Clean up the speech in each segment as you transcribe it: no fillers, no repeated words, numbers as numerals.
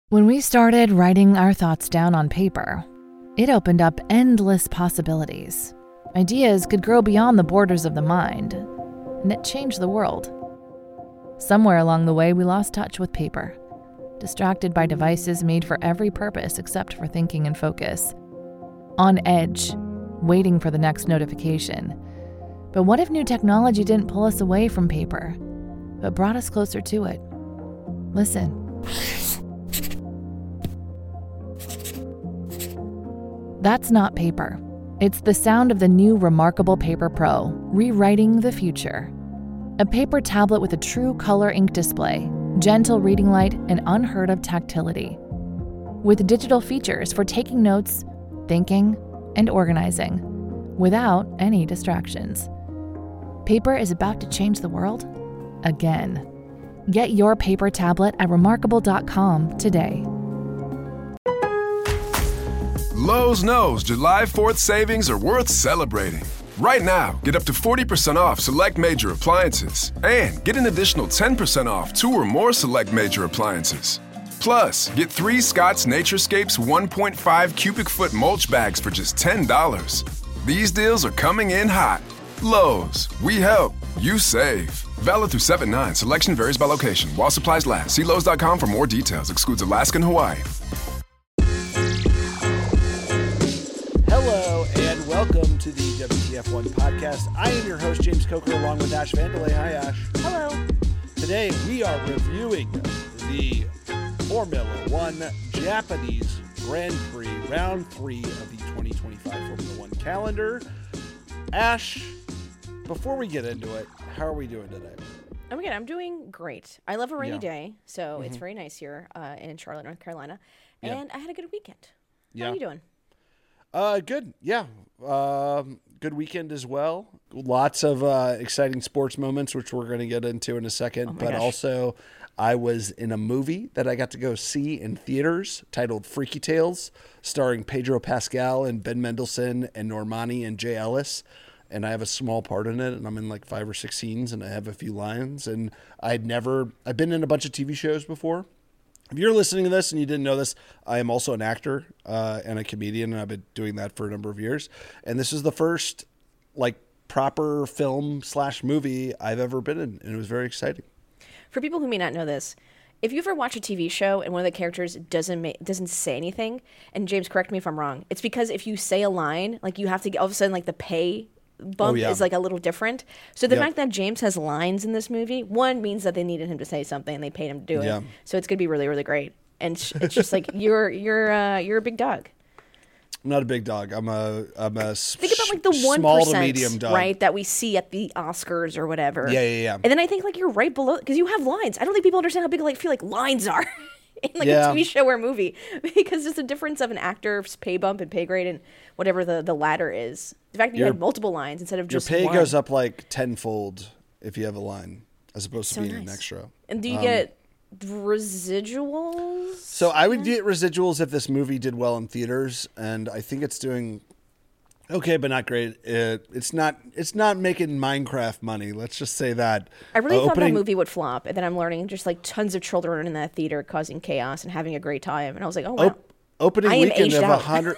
When we started writing our thoughts down on paper, it opened up endless possibilities. Ideas could grow beyond the borders of the mind, and it changed the world. Somewhere along the way, we lost touch with paper, distracted by devices made for every purpose except for thinking and focus. On edge, waiting for the next notification. But what if new technology didn't pull us away from paper, but brought us closer to it? Listen. That's not paper. It's the sound of the new Remarkable Paper Pro, rewriting the future. A paper tablet with a true color ink display, gentle reading light, and unheard of tactility. With digital features for taking notes, thinking, and organizing, without any distractions. Paper is about to change the world again. Get your paper tablet at remarkable.com today. Lowe's knows July 4th savings are worth celebrating. Right now, get up to 40% off select major appliances and get an additional 10% off 2 or more select major appliances. Plus, get 3 Scott's Naturescapes 1.5 cubic foot mulch bags for just $10. These deals are coming in hot. Lowe's, we help, you save. Valid through 7/9. Selection varies by location. While supplies last. See Lowe's.com for more details. Excludes Alaska and Hawaii. Hello and welcome to the WTF1 podcast. I am your host, James Coker, along with Ash Vandelay. Hi, Ash. Hello. Today we are reviewing the Formula One Japanese Grand Prix, round 3 of the 2025 Formula One calendar. Ash, before we get into it, how are we doing today? I'm doing great. I love a rainy day, so it's very nice here in Charlotte, North Carolina. And I had a good weekend. How are you doing? Good. Yeah. Good weekend as well. Lots of exciting sports moments, which we're going to get into in a second. But also, I was in a movie that I got to go see in theaters titled Freaky Tales, starring Pedro Pascal and Ben Mendelsohn and Normani and Jay Ellis. And I have a small part in it, and I'm in like 5 or 6 scenes, and I have a few lines. And I've been in a bunch of TV shows before. If you're listening to this and you didn't know this, I am also an actor and a comedian, and I've been doing that for a number of years. And this is the first like proper film/movie I've ever been in, and it was very exciting. For people who may not know this, if you ever watch a TV show and one of the characters doesn't say anything, and James, correct me if I'm wrong, it's because if you say a line, like you have to all of a sudden like the pay bump is like a little different. So the fact that James has lines in this movie, one, means that they needed him to say something and they paid him to do it. So it's gonna be really, really great. And it's just like you're a big dog. I'm not a big dog. I'm a think about like the 1%, small to medium dog, right? That we see at the Oscars or whatever. Yeah. And then I think like you're right below because you have lines. I don't think people understand how big feel like lines are. In like a TV show or movie, because there's a difference of an actor's pay bump and pay grade and whatever the ladder is. The fact that you had multiple lines instead of just your pay one goes up like tenfold if you have a line as opposed to being an extra. And do you get residuals? So I would get residuals if this movie did well in theaters, and I think it's doing okay, but not great. It's not making Minecraft money. Let's just say that. I really thought that movie would flop, and then I'm learning just like tons of children in that theater causing chaos and having a great time, and I was like, oh wow. Opening weekend of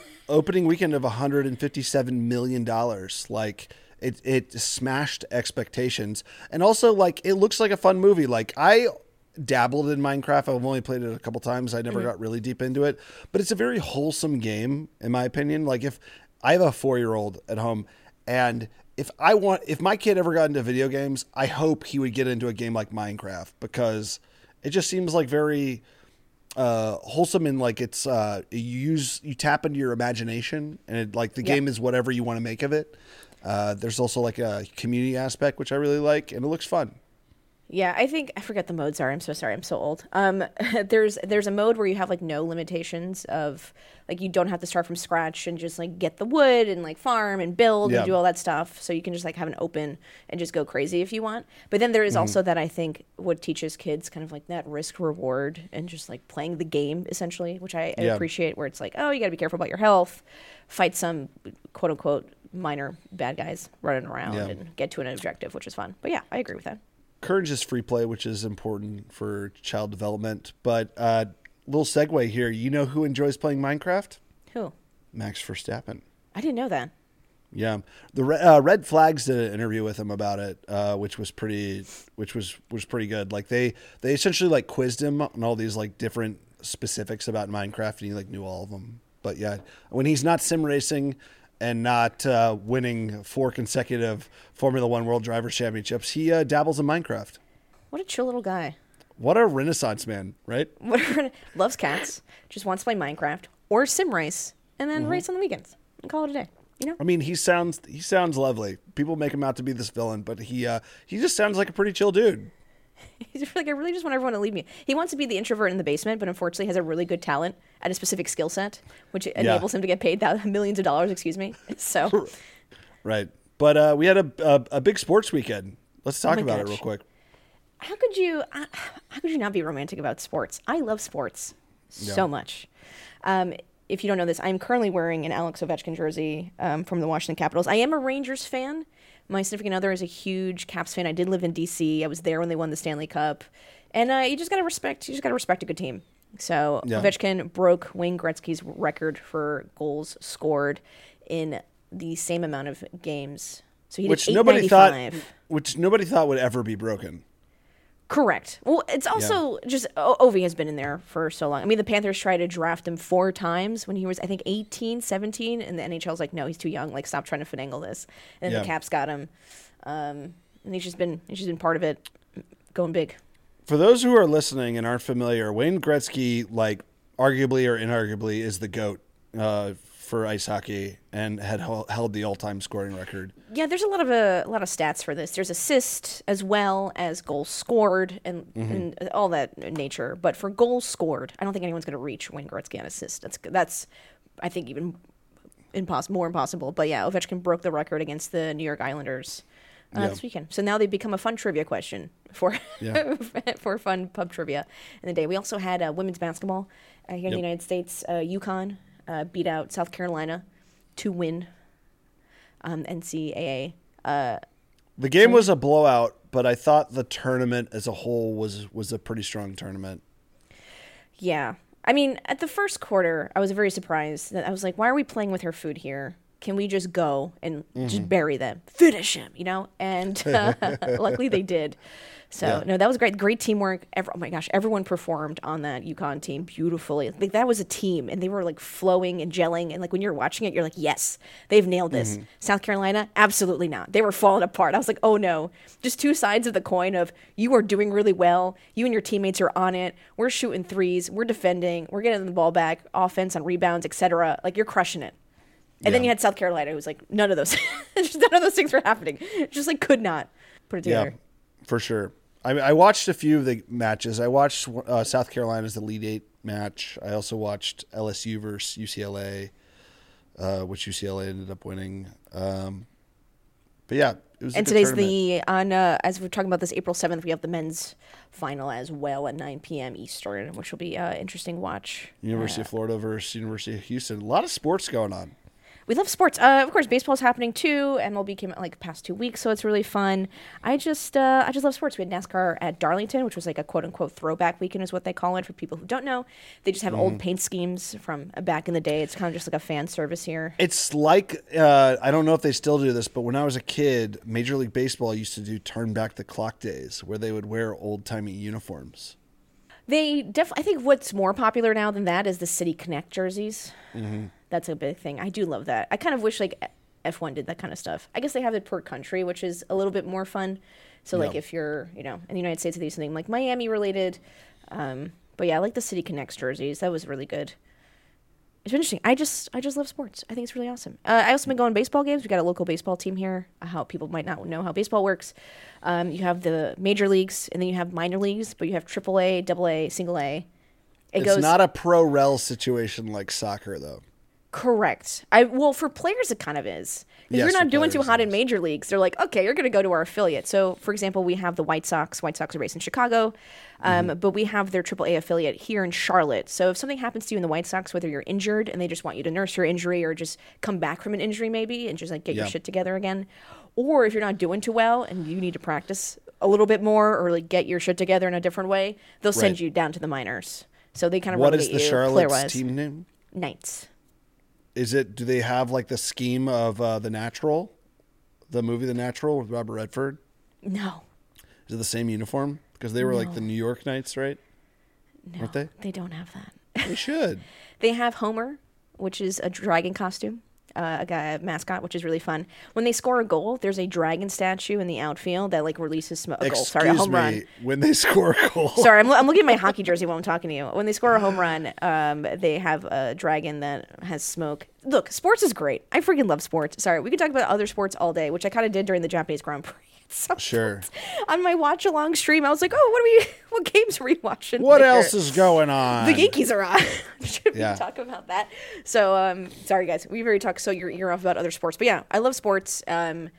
$157 million. Like it smashed expectations, and also like it looks like a fun movie. Like I dabbled in Minecraft. I've only played it a couple times. I never got really deep into it, but it's a very wholesome game in my opinion. Like if I have a 4-year-old at home, and if my kid ever got into video games, I hope he would get into a game like Minecraft, because it just seems like very wholesome, and like it's you tap into your imagination, and it, like the game is whatever you want to make of it. There's also like a community aspect, which I really like, and it looks fun. Yeah, I forget the modes are. I'm so sorry. I'm so old. There's a mode where you have like no limitations of like you don't have to start from scratch and just like get the wood and like farm and build and do all that stuff. So you can just like have an open and just go crazy if you want. But then there is also that I think what teaches kids kind of like that risk reward and just like playing the game essentially, which I appreciate, where it's like, oh, you got to be careful about your health, fight some quote unquote minor bad guys running around and get to an objective, which is fun. But yeah, I agree with that. Courage is free play, which is important for child development. But little segue here. You know who enjoys playing Minecraft? Who? Max Verstappen. I didn't know that. Yeah, the Red Flags did an interview with him about it, which was pretty good. Like they essentially like quizzed him on all these like different specifics about Minecraft, and he like knew all of them. But yeah, when he's not sim racing and not winning 4 consecutive Formula One World Drivers Championships, he dabbles in Minecraft. What a chill little guy. What a Renaissance man, right? Loves cats, just wants to play Minecraft or sim race, and then race on the weekends and call it a day. You know? I mean, he sounds lovely. People make him out to be this villain, but he just sounds like a pretty chill dude. He's like, I really just want everyone to leave me. He wants to be the introvert in the basement, but unfortunately has a really good talent at a specific skill set, which enables him to get paid millions of dollars. Excuse me. So, right. But we had a big sports weekend. Let's talk about it real quick. How could you not be romantic about sports? I love sports so much. If you don't know this, I'm currently wearing an Alex Ovechkin jersey from the Washington Capitals. I am a Rangers fan. My significant other is a huge Caps fan. I did live in D.C. I was there when they won the Stanley Cup. And you just got to respect a good team. So Ovechkin broke Wayne Gretzky's record for goals scored in the same amount of games. So he did 895. Which nobody thought would ever be broken. Correct. Well, it's also just Ovi has been in there for so long. I mean, the Panthers tried to draft him 4 times when he was, I think, 18, 17, and the NHL's like, no, he's too young. Like, stop trying to finagle this. And then the Caps got him, and he's just been part of it, going big. For those who are listening and aren't familiar, Wayne Gretzky, like, arguably or inarguably, is the GOAT for ice hockey and had held the all-time scoring record. Yeah, there's a lot of stats for this. There's assists as well as goals scored and all that nature. But for goals scored, I don't think anyone's going to reach Wayne Gretzky on assists. That's I think even more impossible. But yeah, Ovechkin broke the record against the New York Islanders this weekend. So now they've become a fun trivia question for for fun pub trivia in the day. We also had women's basketball here in the United States. UConn beat out South Carolina to win NCAA. The game was a blowout, but I thought the tournament as a whole was a pretty strong tournament. Yeah. I mean, at the first quarter, I was very surprised. I was like, why are we playing with her food here? Can we just go and just bury them? Finish him, you know? And luckily they did. So, no, that was great. Great teamwork. Oh, my gosh. Everyone performed on that UConn team beautifully. Like, that was a team, and they were, like, flowing and gelling. And, like, when you're watching it, you're like, yes, they've nailed this. South Carolina, absolutely not. They were falling apart. I was like, oh, no. Just two sides of the coin of you are doing really well. You and your teammates are on it. We're shooting threes. We're defending. We're getting the ball back, offense on rebounds, etc. Like, you're crushing it. And then you had South Carolina, who was like, none of those things were happening. Just, like, could not put it together. Yeah, for sure. I watched a few of the matches. I watched South Carolina's Elite Eight match. I also watched LSU versus UCLA, which UCLA ended up winning. But yeah, it was. And today's as we're talking about this April 7th, we have the men's final as well at 9 p.m. Eastern, which will be an interesting watch. University of Florida versus University of Houston. A lot of sports going on. We love sports. Of course, baseball's happening too. MLB came out like past 2 weeks, so it's really fun. I just love sports. We had NASCAR at Darlington, which was like a quote unquote throwback weekend, is what they call it for people who don't know. They just have old paint schemes from back in the day. It's kind of just like a fan service here. It's like I don't know if they still do this, but when I was a kid, Major League Baseball used to do turn back the clock days, where they would wear old timey uniforms. I think what's more popular now than that is the City Connect jerseys. That's a big thing. I do love that. I kind of wish like F1 did that kind of stuff. I guess they have it per country, which is a little bit more fun. So like if you're, in the United States, they do something like Miami related. But yeah, I like the City Connect jerseys. That was really good. It's interesting. I just love sports. I think it's really awesome. I also been going to baseball games. We got a local baseball team here. How people might not know how baseball works. You have the major leagues, and then you have minor leagues, but you have AAA, AA, single A. It's not a pro-rel situation like soccer, though. Correct. For players, it kind of is. If you're not doing too hot in major leagues, they're like, okay, you're going to go to our affiliate. So, for example, we have the White Sox. White Sox are based in Chicago, but we have their AAA affiliate here in Charlotte. So if something happens to you in the White Sox, whether you're injured and they just want you to nurse your injury or just come back from an injury maybe and just like get your shit together again, or if you're not doing too well and you need to practice a little bit more or like get your shit together in a different way, they'll send you down to the minors. So they kind of What relegate is the you Charlotte's player-wise. team name? Knights. Do they have like the scheme of The Natural, the movie The Natural with Robert Redford? No. Is it the same uniform? Because they were like the New York Knights, right? No, Aren't they? They don't have that. They should. They have Homer, which is a dragon costume, a mascot, which is really fun. When they score a goal, there's a dragon statue in the outfield that like releases smoke. A home run. When they score a goal. Sorry, I'm looking at my hockey jersey while I'm talking to you. When they score a home run, they have a dragon that has smoke. Look, sports is great. I freaking love sports. Sorry, we could talk about other sports all day, which I kind of did during the Japanese Grand Prix. So sure. On my watch along stream, I was like, "Oh, what games are we watching? What else is going on? The Yankees are on." Should we Yeah. talk about that? So, sorry guys, we've already talked. So you're off about other sports, but yeah, I love sports. And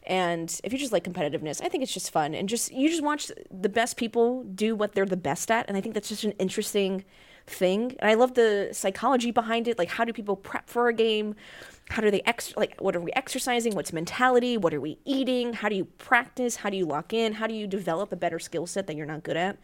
if you just like competitiveness, I think it's just fun, and you just watch the best people do what they're the best at, and I think that's just an interesting thing. And I love the psychology behind it. Like, how do people prep for a game? How do they what are we exercising? What's mentality? What are we eating? How do you practice? How do you lock in? How do you develop a better skill set that you're not good at?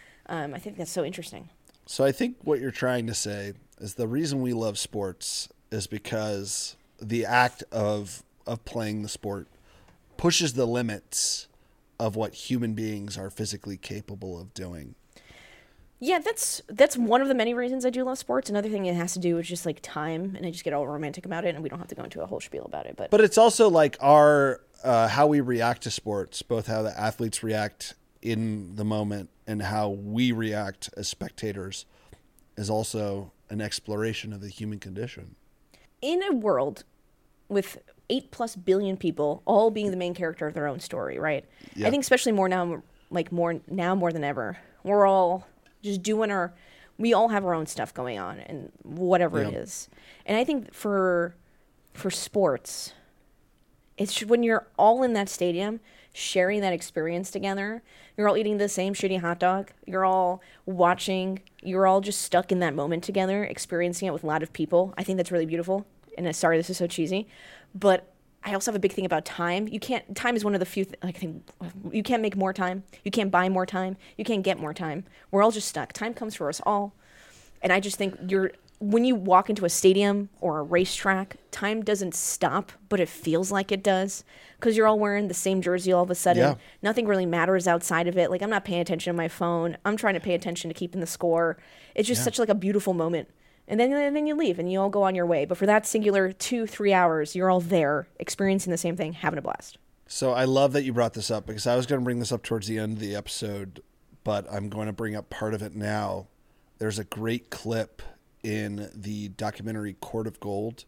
I think that's so interesting. So I think what you're trying to say is the reason we love sports is because the act of playing the sport pushes the limits of what human beings are physically capable of doing. Yeah, that's one of the many reasons I do love sports. Another thing it has to do with just like time, and I just get all romantic about it, and we don't have to go into a whole spiel about it. But it's also like our how we react to sports, both how the athletes react in the moment and how we react as spectators, is also an exploration of the human condition. In a world with 8+ billion people all being the main character of their own story, right? Yeah. I think especially more now more than ever, we're all just we all have our own stuff going on and whatever it is. And I think for sports, it's when you're all in that stadium sharing that experience together. You're all eating the same shitty hot dog. You're all watching. You're all just stuck in that moment together, experiencing it with a lot of people. I think that's really beautiful. And sorry, this is so cheesy, but I also have a big thing about time. Time is one of the few, you can't make more time. You can't buy more time. You can't get more time. We're all just stuck. Time comes for us all. And I just think when you walk into a stadium or a racetrack, time doesn't stop, but it feels like it does. Because you're all wearing the same jersey all of a sudden. Yeah. Nothing really matters outside of it. Like, I'm not paying attention to my phone. I'm trying to pay attention to keeping the score. It's just such like a beautiful moment. And then you leave and you all go on your way. But for that singular 2-3 hours, you're all there experiencing the same thing, having a blast. So I love that you brought this up, because I was going to bring this up towards the end of the episode, but I'm going to bring up part of it now. There's a great clip in the documentary Court of Gold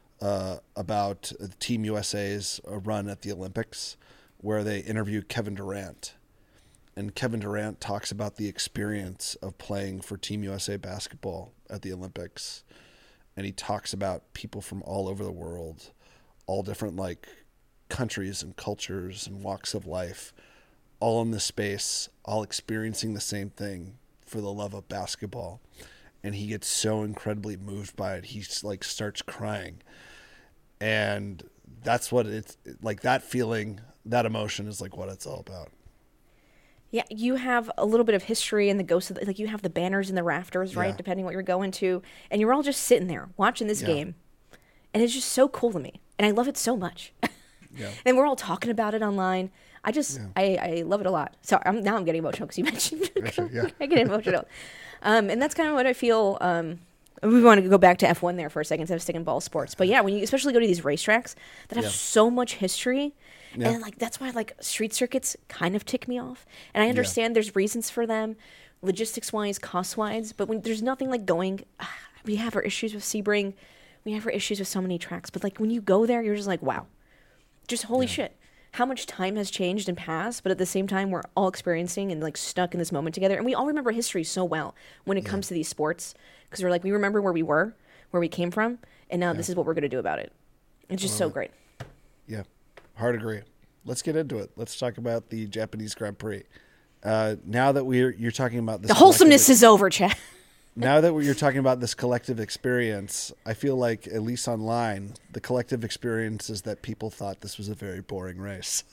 about Team USA's run at the Olympics, where they interview Kevin Durant. And Kevin Durant talks about the experience of playing for Team USA basketball at the Olympics. And he talks about people from all over the world, all different like countries and cultures and walks of life, all in this space, all experiencing the same thing for the love of basketball. And he gets so incredibly moved by it. He like starts crying. And that's what it's like, that feeling, that emotion is like what it's all about. Yeah, you have a little bit of history and the ghosts of you have the banners in the rafters, right? Yeah. Depending what you're going to. And you're all just sitting there watching this game. And it's just so cool to me. And I love it so much. And we're all talking about it online. I love it a lot. So now I'm getting emotional because you mentioned I get emotional. And that's kind of what I feel. We want to go back to F1 there for a second instead of sticking ball sports. But yeah, when you especially go to these racetracks that have so much history, and that's why street circuits kind of tick me off. And I understand there's reasons for them, logistics wise, cost wise. But when there's nothing like going, we have our issues with Sebring, we have our issues with so many tracks. But like when you go there, you're just like, wow, just holy shit. How much time has changed and passed, but at the same time, we're all experiencing and like stuck in this moment together. And we all remember history so well when it comes to these sports, because we remember where we were, where we came from, and now this is what we're going to do about it. It's just so great. Yeah, hard agree. Let's get into it. Let's talk about the Japanese Grand Prix. Now that you're talking about this, the wholesomeness is over, Chad. Now that you're talking about this collective experience, I feel like, at least online, the collective experience is that people thought this was a very boring race.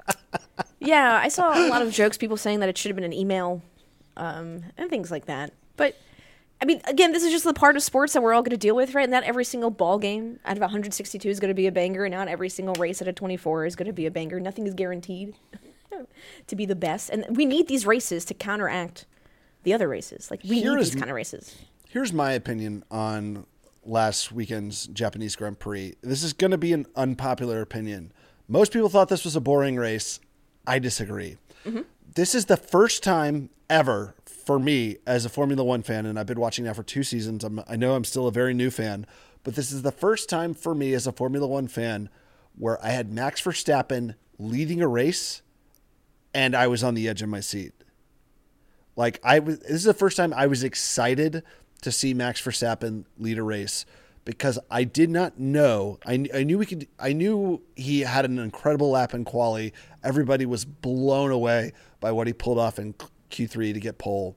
Yeah, I saw a lot of jokes, people saying that it should have been an email, and things like that. But I mean, again, this is just the part of sports that we're all going to deal with, right? Not every single ball game out of 162 is going to be a banger, and not every single race out of 24 is going to be a banger. Nothing is guaranteed to be the best, and we need these races to counteract the other races. Like, we need these kind of races. Here's my opinion on last weekend's Japanese Grand Prix. This is going to be an unpopular opinion. Most people thought this was a boring race. I disagree. Mm-hmm. This is the first time ever for me as a Formula One fan, and I've been watching now for 2 seasons. I know I'm still a very new fan, but this is the first time for me as a Formula One fan where I had Max Verstappen leading a race and I was on the edge of my seat. Like, this is the first time I was excited to see Max Verstappen lead a race, because I did not know. I knew he had an incredible lap in quali. Everybody was blown away by what he pulled off in Q3 to get pole.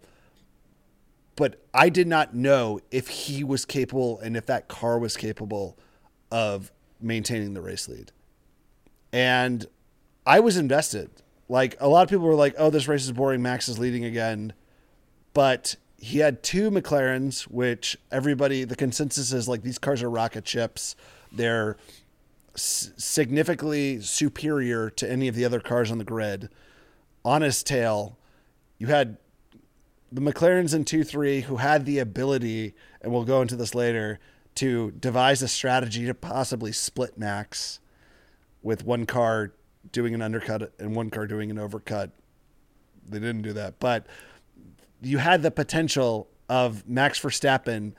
But I did not know if he was capable and if that car was capable of maintaining the race lead. And I was invested. Like, a lot of people were like, oh, this race is boring, Max is leading again. But he had 2 McLarens, which the consensus is like, these cars are rocket ships. They're significantly superior to any of the other cars on the grid. On his tail, you had the McLarens in 2-3 who had the ability, and we'll go into this later, to devise a strategy to possibly split Max, with one car doing an undercut and one car doing an overcut. They didn't do that, but you had the potential of Max Verstappen,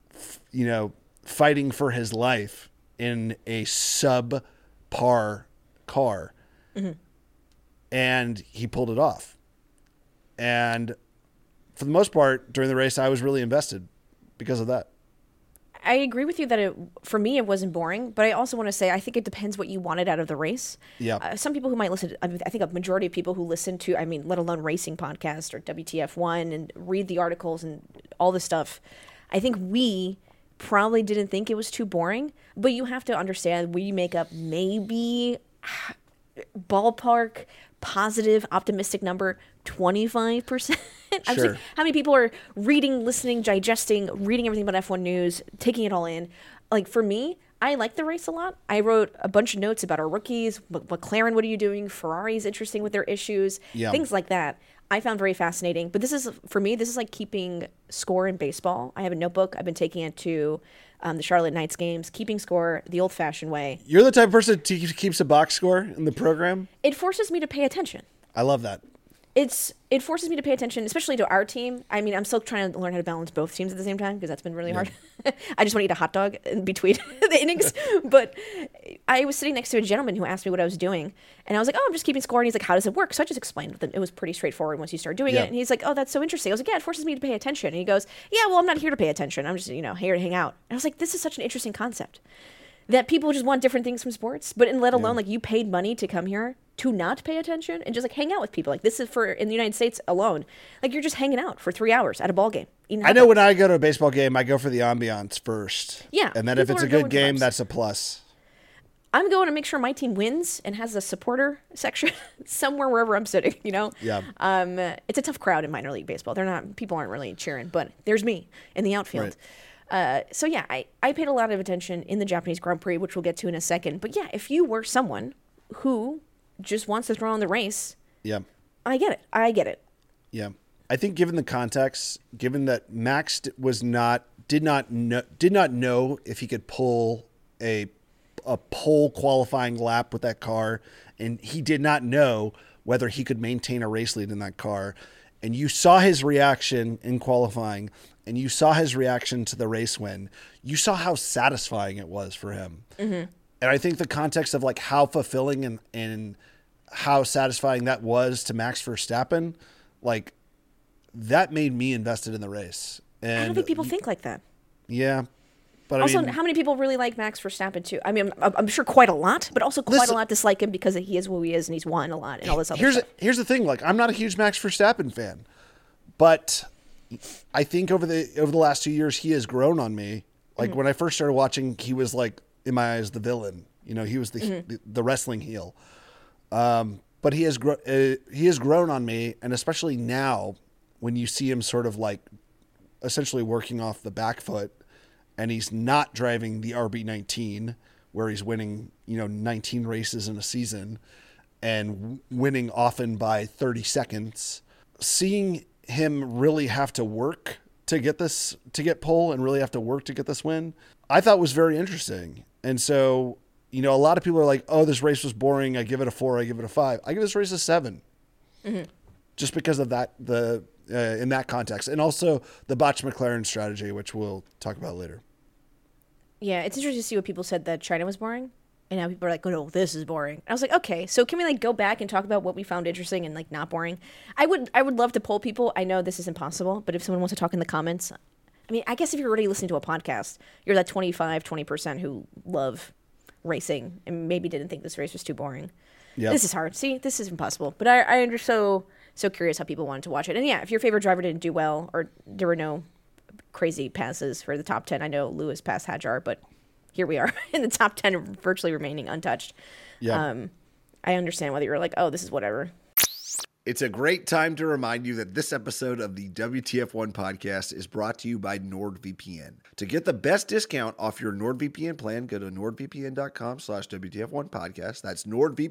fighting for his life in a subpar car. Mm-hmm. And he pulled it off. And for the most part, during the race, I was really invested because of that. I agree with you that for me, it wasn't boring, but I also want to say, I think it depends what you wanted out of the race. Yeah. Some people who might listen, I think a majority of people who listen to, let alone racing podcasts or WTF1 and read the articles and all this stuff, I think we probably didn't think it was too boring, but you have to understand, we make up maybe ballpark positive, optimistic number, 25%. I'm Sure. saying, how many people are reading, listening, digesting, reading everything about F1 news, taking it all in? Like, for me, I like the race a lot. I wrote a bunch of notes about our rookies. McLaren, what are you doing? Ferrari's interesting with their issues. Yeah. Things like that I found very fascinating. But this is, for me, this is like keeping score in baseball. I have a notebook. I've been taking it to the Charlotte Knights games, keeping score the old-fashioned way. You're the type of person who keeps a box score in the program? It forces me to pay attention. I love that. It forces me to pay attention, especially to our team. I mean, I'm still trying to learn how to balance both teams at the same time, because that's been really hard. I just want to eat a hot dog in between the innings. But I was sitting next to a gentleman who asked me what I was doing, and I was like, oh, I'm just keeping score. And he's like, how does it work? So I just explained that it was pretty straightforward once you start doing it. And he's like, oh, that's so interesting. I was like, yeah, it forces me to pay attention. And he goes, yeah, well, I'm not here to pay attention. I'm just, here to hang out. And I was like, this is such an interesting concept, that people just want different things from sports, but let alone like, you paid money to come here to not pay attention and just like hang out with people. Like, this is in the United States alone, like, you're just hanging out for 3 hours at a ball game. I know when I go to a baseball game, I go for the ambiance first. Yeah. And then if it's a good game, that's a plus. I'm going to make sure my team wins and has a supporter section somewhere wherever I'm sitting, Yeah. It's a tough crowd in minor league baseball. People aren't really cheering, but there's me in the outfield. Right. So yeah, I paid a lot of attention in the Japanese Grand Prix, which we'll get to in a second. But yeah, if you were someone who just wants to throw in the race, yeah, I get it. Yeah, I think given the context, given that Max did not know if he could pull a pole qualifying lap with that car, and he did not know whether he could maintain a race lead in that car, and you saw his reaction in qualifying. And you saw his reaction to the race win. You saw how satisfying it was for him. Mm-hmm. And I think the context of like how fulfilling and how satisfying that was to Max Verstappen, like, that made me invested in the race. And I don't think people think like that. Yeah. But also, how many people really like Max Verstappen too? I mean, I'm sure quite a lot, but also quite a lot dislike him because he is who he is and he's won a lot and all this other stuff. Here's the thing. Like, I'm not a huge Max Verstappen fan, but I think over the last 2 years, he has grown on me. Like, when I first started watching, he was like, in my eyes, the villain. He was the wrestling heel. But he has grown on me, and especially now, when you see him sort of like essentially working off the back foot, and he's not driving the RB19 where he's winning, 19 races in a season and winning often by 30 seconds. Seeing him really have to work to get pole and really have to work to get this win, I thought was very interesting. And so, a lot of people are like, oh, this race was boring. I give it a 4. I give it a 5. I give this race a 7. Mm-hmm. Just because of that, in that context. And also the Botch McLaren strategy, which we'll talk about later. Yeah, it's interesting to see what people said that China was boring. And now people are like, oh, no, this is boring. I was like, okay, so can we go back and talk about what we found interesting and not boring? I would love to poll people. I know this is impossible, but if someone wants to talk in the comments, I guess if you're already listening to a podcast, you're that 20% who love racing and maybe didn't think this race was too boring. Yep. This is hard. See, this is impossible. But I'm just so curious how people wanted to watch it. And yeah, if your favorite driver didn't do well or there were no crazy passes for the top 10, I know Lewis passed Hadjar, but here we are in the top 10, virtually remaining untouched. Yeah. I understand whether you're like, oh, this is whatever. It's a great time to remind you that this episode of the WTF1 podcast is brought to you by NordVPN. To get the best discount off your NordVPN plan, go to nordvpn.com/WTF1 podcast. That's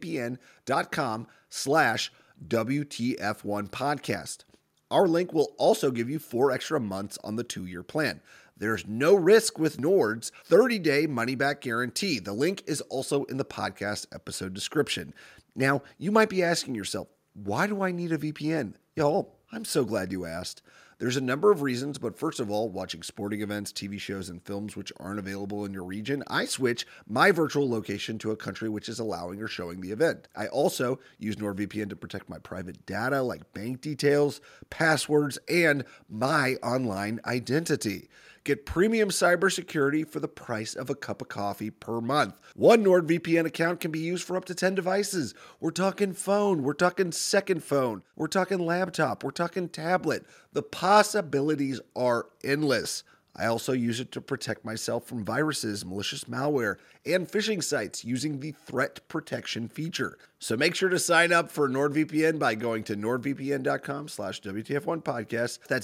nordvpn.com/WTF1 podcast. Our link will also give you 4 extra months on the 2-year plan. There's no risk with Nord's 30-day money-back guarantee. The link is also in the podcast episode description. Now, you might be asking yourself, why do I need a VPN? Y'all, I'm so glad you asked. There's a number of reasons, but first of all, watching sporting events, TV shows, and films which aren't available in your region, I switch my virtual location to a country which is allowing or showing the event. I also use NordVPN to protect my private data like bank details, passwords, and my online identity. Get premium cybersecurity for the price of a cup of coffee per month. One NordVPN account can be used for up to 10 devices. We're talking phone, we're talking second phone, we're talking laptop, we're talking tablet. The possibilities are endless. I also use it to protect myself from viruses, malicious malware, and phishing sites using the threat protection feature. So make sure to sign up for NordVPN by going to nordvpn.com/WTF1 podcast. That's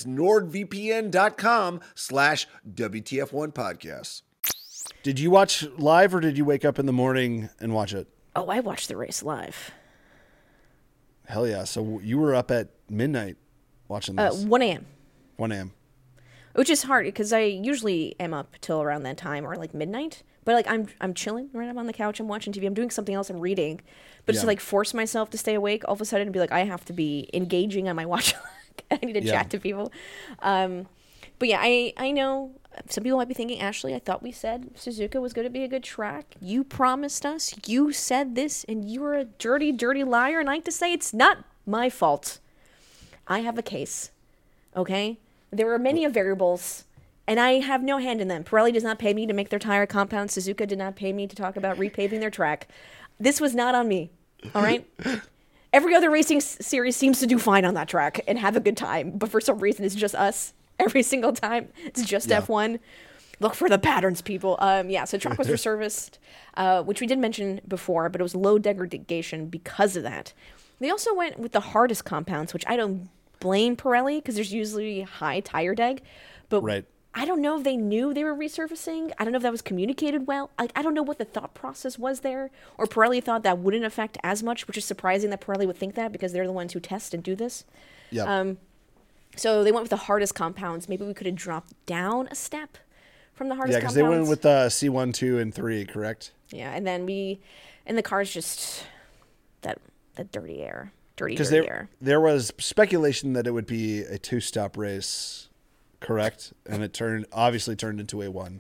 nordvpn.com/WTF1 podcast. Did you watch live or did you wake up in the morning and watch it? Oh, I watched the race live. Hell yeah. So you were up at midnight watching this? 1 a.m. 1 a.m. Which is hard because I usually am up till around that time or midnight. But I'm chilling, right? I'm on the couch, I'm watching TV, I'm doing something else, I'm reading. But to force myself to stay awake all of a sudden and be like, I have to be engaging on my watch. I need to chat to people. But yeah, I know some people might be thinking, Ashley, I thought we said Suzuka was going to be a good track. You promised us, you said this, and you were a dirty, dirty liar. And I like to say it's not my fault. I have a case, okay? There were many variables, and I have no hand in them. Pirelli does not pay me to make their tire compound. Suzuka did not pay me to talk about repaving their track. This was not on me, all right? Every other racing series seems to do fine on that track and have a good time, but for some reason it's just us every single time. It's just F1. Look for the patterns, people. So track was resurfaced, which we did mention before, but it was low degradation because of that. They also went with the hardest compounds, which I don't blame Pirelli because there's usually high tire deg, but I don't know if they knew they were resurfacing. I don't know if that was communicated well. I don't know what the thought process was there, or Pirelli thought that wouldn't affect as much, which is surprising that Pirelli would think that because they're the ones who test and do this. So they went with the hardest compounds. Maybe we could have dropped down a step from the hardest compounds. Yeah, because they went with C1, 2, and 3, correct? Yeah, and then the car's just that dirty air. Because there was speculation that it would be a 2-stop race, correct? And it obviously turned into a 1.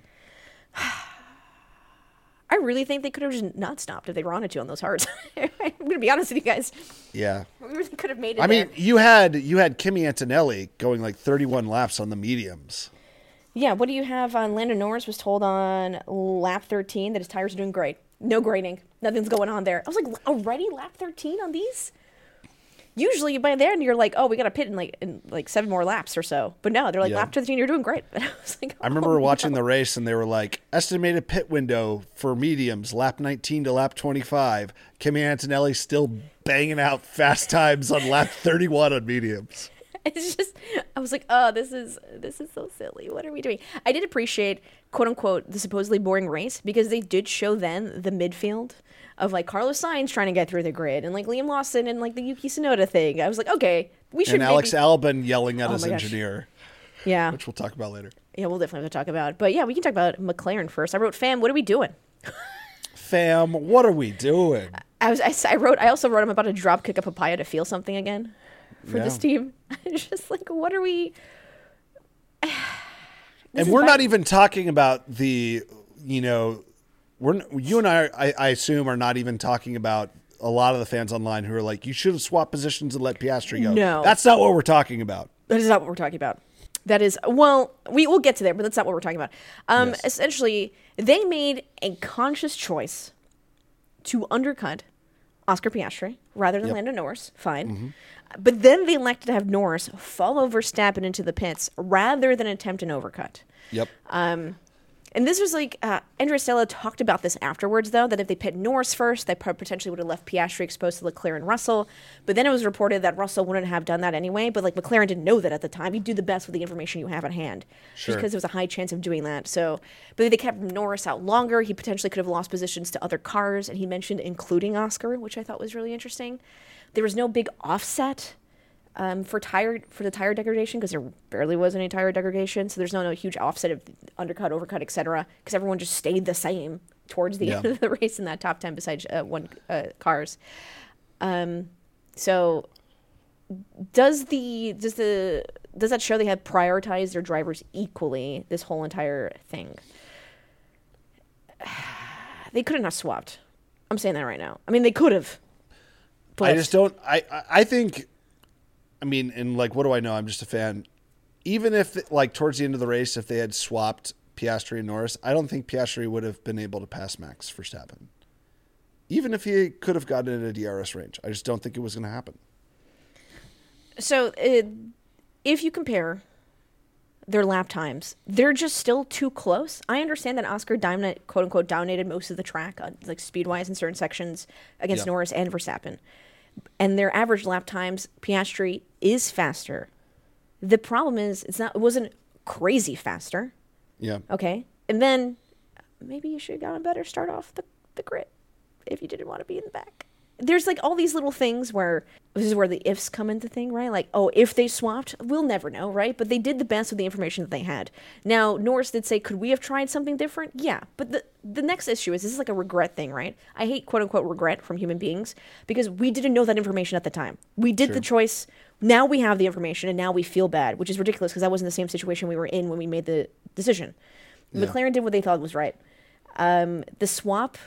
I really think they could have just not stopped if they wanted to on those hards. I'm going to be honest with you guys. Yeah. We really could have made it. I mean, you had Kimi Antonelli going 31 laps on the mediums. Yeah, what do you have on Lando Norris was told on lap 13 that his tires are doing great. No grading. Nothing's going on there. I was like, already lap 13 on these? Usually by then you're like, oh, we got to pit in 7 more laps or so. But no, they're like, lap 13, you're doing great. And I was like, I remember watching the race and they were like, estimated pit window for mediums, lap 19 to lap 25. Kimi Antonelli still banging out fast times on lap 31 on mediums. It's just, I was like, oh, this is so silly. What are we doing? I did appreciate, quote unquote, the supposedly boring race because they did show then the midfield of like Carlos Sainz trying to get through the grid and like Liam Lawson and like the Yuki Tsunoda thing. I was like, okay, we should. And Alex Albon yelling at his my gosh. engineer. Yeah. Which we'll talk about later. Yeah, we'll definitely have to talk about. But yeah, we can talk about McLaren first. I wrote, fam, what are we doing? Fam, what are we doing? I also wrote, I'm about to drop kick a papaya to feel something again for this team. It's just like, what are we? And we're not even talking about the, you know, you and I assume are not even talking about a lot of the fans online who are like, you should have swapped positions and let Piastri go. No. That's not what we're talking about. That is not what we're talking about. That is, well, we'll get to there, but that's not what we're talking about. Yes. Essentially, they made a conscious choice to undercut Oscar Piastri rather than Lando Norris. Fine. Mm-hmm. But then they elected to have Norris follow Verstappen into the pits rather than attempt an overcut. Yep. And this was like, Andrea Stella talked about this afterwards, though, that if they pit Norris first, they potentially would have left Piastri exposed to Leclerc and Russell. But then it was reported that Russell wouldn't have done that anyway. But like McLaren didn't know that at the time. You do the best with the information you have at hand. Sure. Just because there was a high chance of doing that. So, but if they kept Norris out longer, he potentially could have lost positions to other cars. And he mentioned including Oscar, which I thought was really interesting. There was no big offset for the tire degradation because there barely was any tire degradation, so there's no huge offset of undercut, overcut, etc. Because everyone just stayed the same towards the end of the race in that top 10 besides cars. So does that show they have prioritized their drivers equally this whole entire thing? They couldn't have swapped. I'm saying that right now. I mean, they could have. But I just don't. I think. I mean, and like, what do I know? I'm just a fan. Even if, like, towards the end of the race, if they had swapped Piastri and Norris, I don't think Piastri would have been able to pass Max Verstappen. Even if he could have gotten in a DRS range, I just don't think it was going to happen. So, if you compare their lap times, they're just still too close. I understand that Oscar quote unquote dominated most of the track, like speed wise in certain sections against Norris and Verstappen. And their average lap times, Piastri is faster. The problem is it wasn't crazy faster. Yeah. Okay. And then maybe you should have gotten a better start off the grid if you didn't want to be in the back. There's like all these little things where this is where the ifs come into thing, right? Like, oh, if they swapped, we'll never know, right? But they did the best with the information that they had. Now, Norris did say, could we have tried something different? Yeah. But the next issue is this is like a regret thing, right? I hate quote unquote regret from human beings because we didn't know that information at the time. We did the choice. Now we have the information and now we feel bad, which is ridiculous because that wasn't the same situation we were in when we made the decision. Yeah. McLaren did what they thought was right. The swap,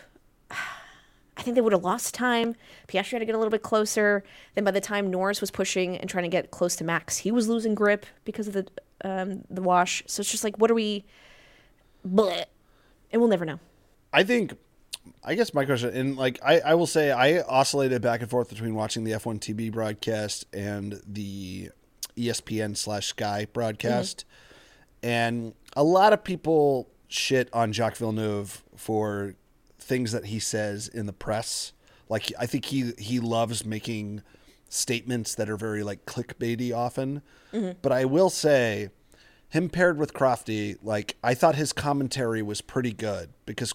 I think they would have lost time. Piastri had to get a little bit closer. Then by the time Norris was pushing and trying to get close to Max, he was losing grip because of the wash. So it's just like, what are we? Bleh. And we'll never know. I guess my question, and like I will say, I oscillated back and forth between watching the F1 TV broadcast and the ESPN/Sky broadcast, and a lot of people shit on Jacques Villeneuve for things that he says in the press. Like, I think he loves making statements that are very like clickbaity often. But I will say, him paired with Crofty, like, I thought his commentary was pretty good because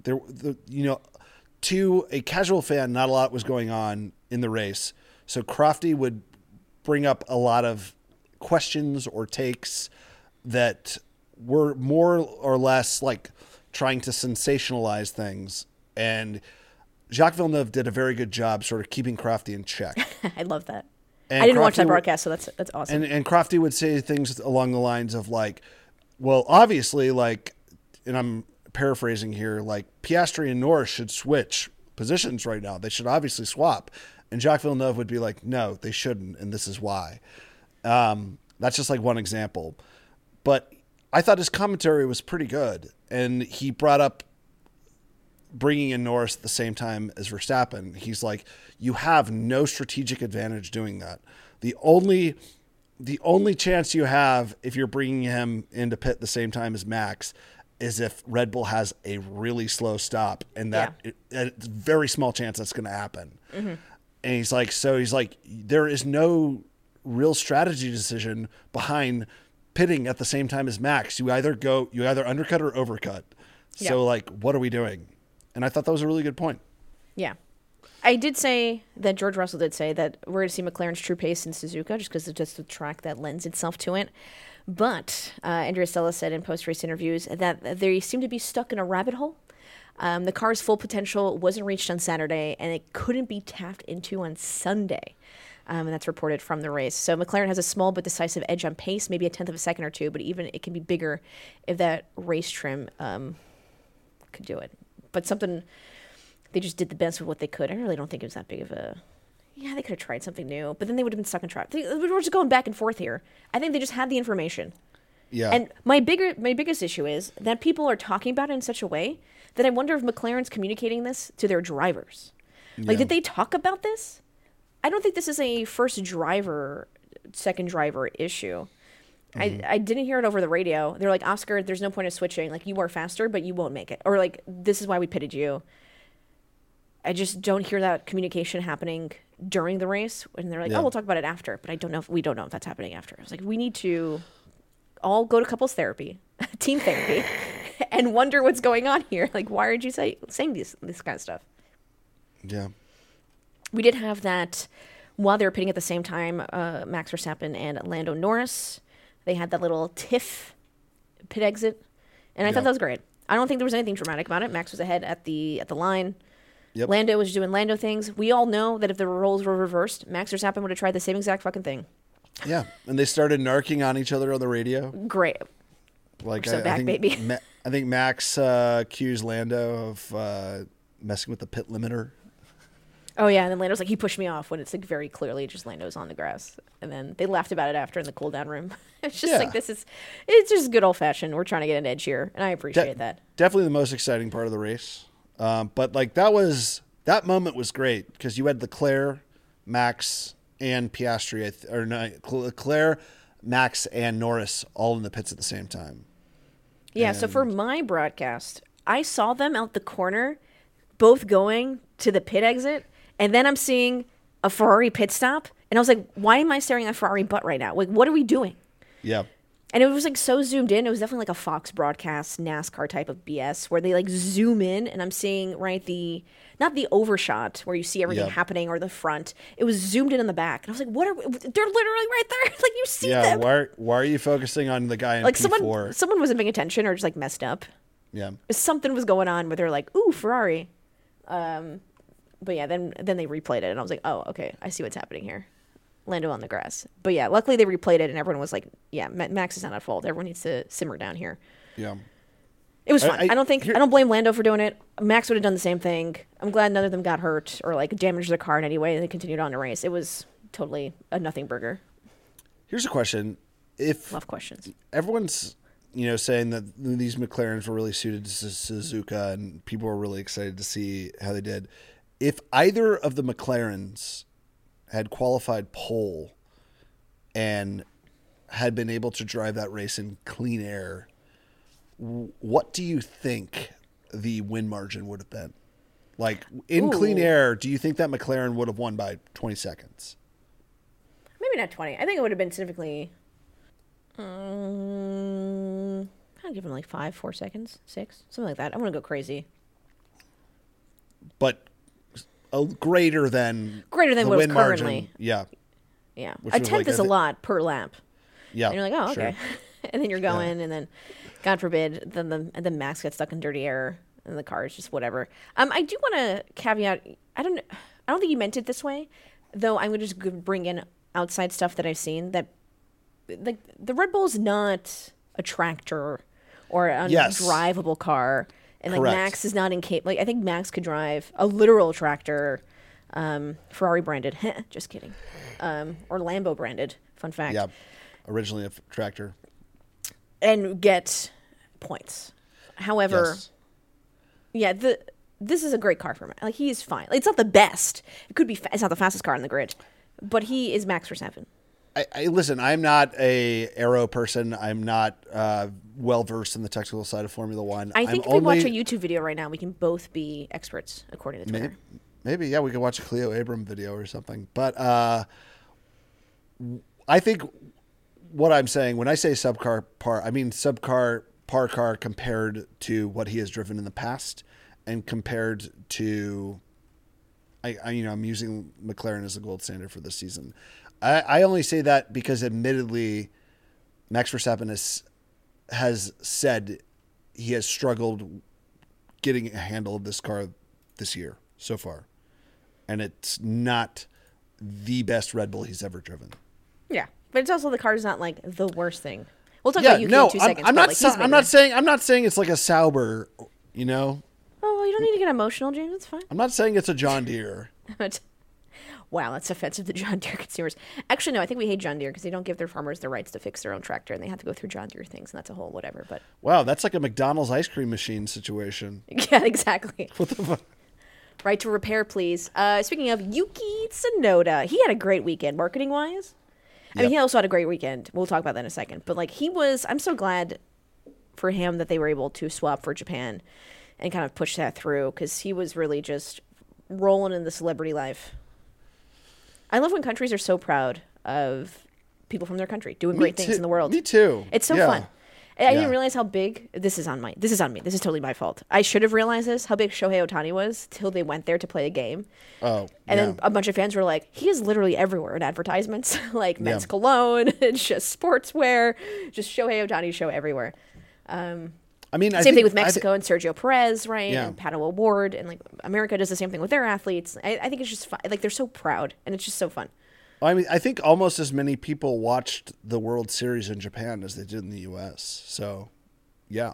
to a casual fan, not a lot was going on in the race. So Crofty would bring up a lot of questions or takes that were more or less like trying to sensationalize things. And Jacques Villeneuve did a very good job sort of keeping Crofty in check. I love that. And I didn't watch that broadcast, so that's awesome. And Crofty would say things along the lines of like, well, obviously, like, and I'm paraphrasing here, like, Piastri and Norris should switch positions right now. They should obviously swap. And Jacques Villeneuve would be like, no, they shouldn't, and this is why. That's just like one example. But I thought his commentary was pretty good. And he brought up bringing in Norris at the same time as Verstappen. He's like, you have no strategic advantage doing that. The only chance you have if you're bringing him into pit the same time as Max is if Red Bull has a really slow stop, and it's a very small chance that's going to happen. And he's like, there is no real strategy decision behind pitting at the same time as Max. You either undercut or overcut. So like, what are we doing? And I thought that was a really good point. Yeah. I did say that George Russell did say that we're going to see McLaren's true pace in Suzuka just because it's just the track that lends itself to it. But Andrea Stella said in post-race interviews that they seem to be stuck in a rabbit hole. The car's full potential wasn't reached on Saturday, and it couldn't be tapped into on Sunday. And that's reported from the race. So McLaren has a small but decisive edge on pace, maybe a tenth of a second or two, but even it can be bigger if that race trim could do it. But something, they just did the best with what they could. I really don't think it was that big of a... Yeah, they could have tried something new, but then they would have been stuck in traffic. We're just going back and forth here. I think they just had the information. Yeah. And my biggest issue is that people are talking about it in such a way that I wonder if McLaren's communicating this to their drivers. Like, did they talk about this? I don't think this is a first driver, second driver issue. I didn't hear it over the radio. They're like, Oscar, there's no point of switching. Like, you are faster, but you won't make it. Or like, this is why we pitted you. I just don't hear that communication happening during the race. And they're like, oh, we'll talk about it after. But we don't know if that's happening after. I was like, we need to all go to couples therapy, team therapy, and wonder what's going on here. Like, why aren't you saying this kind of stuff? Yeah. We did have that while they were pitting at the same time, Max Verstappen and Lando Norris. They had that little tiff pit exit, and I thought that was great. I don't think there was anything dramatic about it. Max was ahead at the line. Yep. Lando was doing Lando things. We all know that if the roles were reversed, Max Verstappen would have tried the same exact fucking thing. Yeah, and they started narking on each other on the radio. Great. Like, so back, baby. I think Max accused Lando of messing with the pit limiter. Oh, yeah, and then Lando's like, he pushed me off, when it's like very clearly just Lando's on the grass. And then they laughed about it after in the cool-down room. It's just like, it's just good old-fashioned. We're trying to get an edge here, and I appreciate that. Definitely the most exciting part of the race. But like, that moment was great, because you had Leclerc, Max, and Piastri, Leclerc, Max, and Norris all in the pits at the same time. Yeah, so for my broadcast, I saw them out the corner, both going to the pit exit, and then I'm seeing a Ferrari pit stop, and I was like, why am I staring at Ferrari butt right now? Like, what are we doing? Yeah. And it was like so zoomed in. It was definitely like a Fox broadcast, NASCAR type of BS, where they like zoom in, and I'm seeing not the overshot where you see everything happening or the front. It was zoomed in the back, and I was like, "What are? They're literally right there. Like, you see them." Yeah. Why are you focusing on the guy in like P4? Someone wasn't paying attention or just like messed up. Yeah. Something was going on where they're like, "Ooh, Ferrari." But yeah, then they replayed it, and I was like, "Oh, okay, I see what's happening here." Lando on the grass. But yeah, luckily they replayed it, and everyone was like, "Yeah, Max is not at fault. Everyone needs to simmer down here." Yeah. It was fun. I don't blame Lando for doing it. Max would have done the same thing. I'm glad none of them got hurt or like damaged their car in any way, and they continued on the race. It was totally a nothing burger. Here's a question: Love questions. Everyone's saying that these McLarens were really suited to Suzuka, and people were really excited to see how they did. If either of the McLarens had qualified pole and had been able to drive that race in clean air, what do you think the win margin would have been? Like, in clean air, do you think that McLaren would have won by 20 seconds? Maybe not 20. I think it would have been significantly... I'll give him like 4 seconds, 6, something like that. I'm going to go crazy. But greater than what the it was win currently. margin. Yeah. Yeah. Which A was tenth is a lot per lap. Yeah. And you're like, oh, sure. okay. And then you're going, and then, God forbid, then Max gets stuck in dirty air, and the car is just whatever. I do want to caveat. I don't think you meant it this way, though. I'm going to just bring in outside stuff that I've seen that, like, the Red Bull is not a tractor or an drivable car, and like Correct. Max is not incapable. Like, I think Max could drive a literal tractor, Ferrari branded. Just kidding. Or Lambo branded. Fun fact. Yeah. Originally a tractor. And get points. However, this is a great car for Max. Like, he is fine. It's not the best. It could be. It's not the fastest car on the grid, but he is Max Verstappen. I listen. I'm not a aero person. I'm not well versed in the technical side of Formula One. I think if we watch a YouTube video right now, we can both be experts according to Twitter. Maybe we could watch a Cleo Abram video or something. But I think what I'm saying when I say subcar par, I mean subcar par car compared to what he has driven in the past, and compared to, I'm using McLaren as the gold standard for this season. I only say that because, admittedly, Max Verstappen has said he has struggled getting a handle of this car this year so far, and it's not the best Red Bull he's ever driven. Yeah, but it's also the car's not like the worst thing. We'll talk about Yuki in 2 seconds. I'm not saying it's like a Sauber, you know. Oh, well, you don't need to get emotional, James. It's fine. I'm not saying it's a John Deere. Wow, that's offensive to John Deere consumers. Actually, no, I think we hate John Deere because they don't give their farmers the rights to fix their own tractor, and they have to go through John Deere things, and that's a whole whatever. But wow, that's like a McDonald's ice cream machine situation. Yeah, exactly. What the fuck? Right to repair, please. Speaking of Yuki Tsunoda, he had a great weekend marketing-wise. I mean, he also had a great weekend. We'll talk about that in a second. But like, I'm so glad for him that they were able to swap for Japan and kind of push that through, because he was really just rolling in the celebrity life. I love when countries are so proud of people from their country doing great things in the world. Me too. It's so fun. I didn't realize how big, this is on me. This is totally my fault. I should have realized this, how big Shohei Ohtani was till they went there to play a game. Oh, and then a bunch of fans were like, he is literally everywhere in advertisements, like men's cologne, it's just sportswear, just Shohei Ohtani show everywhere. I mean, same thing with Mexico and Sergio Perez, right? Yeah. And Pato O'Ward, and like America does the same thing with their athletes. I think it's just fun. Like, they're so proud, and it's just so fun. I mean, I think almost as many people watched the World Series in Japan as they did in the U.S. So, yeah.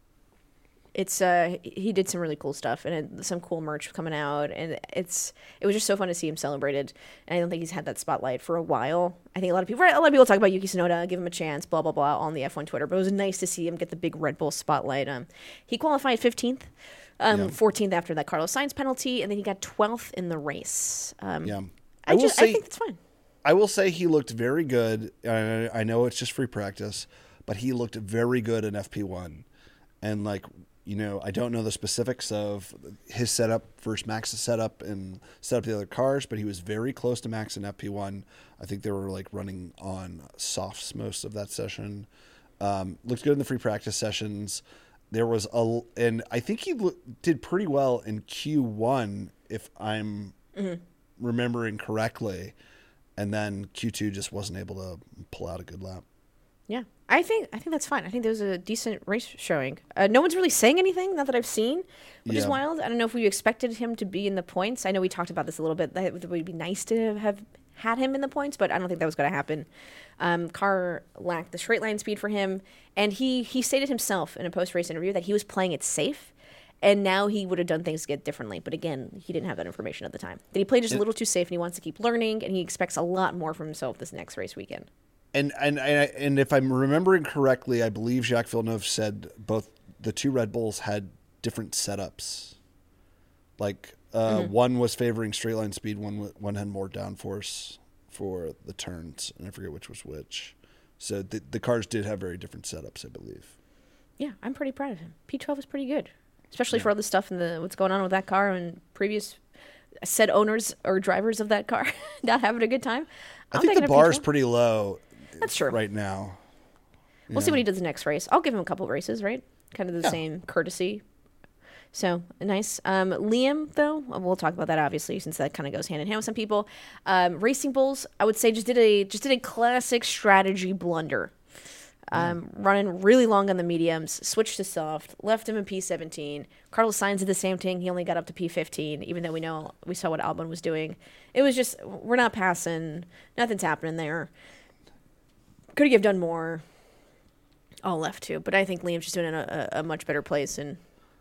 It's he did some really cool stuff, and some cool merch coming out, and it was just so fun to see him celebrated. And I don't think he's had that spotlight for a while. I think a lot of people talk about Yuki Tsunoda, give him a chance, blah blah blah, on the F1 Twitter. But it was nice to see him get the big Red Bull spotlight. He qualified 15th, 14th after that Carlos Sainz penalty, and then he got 12th in the race. I think it's fine. I will say he looked very good. I know it's just free practice, but he looked very good in FP1, and like. I don't know the specifics of his setup versus Max's setup and set up the other cars, but he was very close to Max in FP1. I think they were like running on softs most of that session. Looked good in the free practice sessions. There was and I think he did pretty well in Q1, if I'm remembering correctly. And then Q2 just wasn't able to pull out a good lap. Yeah, I think that's fine. I think there was a decent race showing. No one's really saying anything, not that I've seen, which is wild. I don't know if we expected him to be in the points. I know we talked about this a little bit. That it would be nice to have had him in the points, but I don't think that was going to happen. Car lacked the straight line speed for him, and he stated himself in a post-race interview that he was playing it safe, and now he would have done things differently. But again, he didn't have that information at the time. That he played just a little too safe, and he wants to keep learning, and he expects a lot more from himself this next race weekend. And if I'm remembering correctly, I believe Jacques Villeneuve said both the two Red Bulls had different setups. Like one was favoring straight line speed, one had more downforce for the turns, and I forget which was which. So the cars did have very different setups, I believe. Yeah, I'm pretty proud of him. P12 is pretty good, especially for all the stuff and what's going on with that car and previous said owners or drivers of that car not having a good time. I think the bar is pretty low. That's true. Right now. We'll see what he does the next race. I'll give him a couple of races, right? Kind of the same courtesy. So, nice. Liam, though, we'll talk about that, obviously, since that kind of goes hand in hand with some people. Racing Bulls, I would say, just did a classic strategy blunder. Running really long on the mediums, switched to soft, left him in P17. Carlos Sainz did the same thing. He only got up to P15, even though we saw what Albon was doing. It was just, we're not passing. Nothing's happening there. Could have done more. All left too, but I think Liam's just doing it in a much better place, and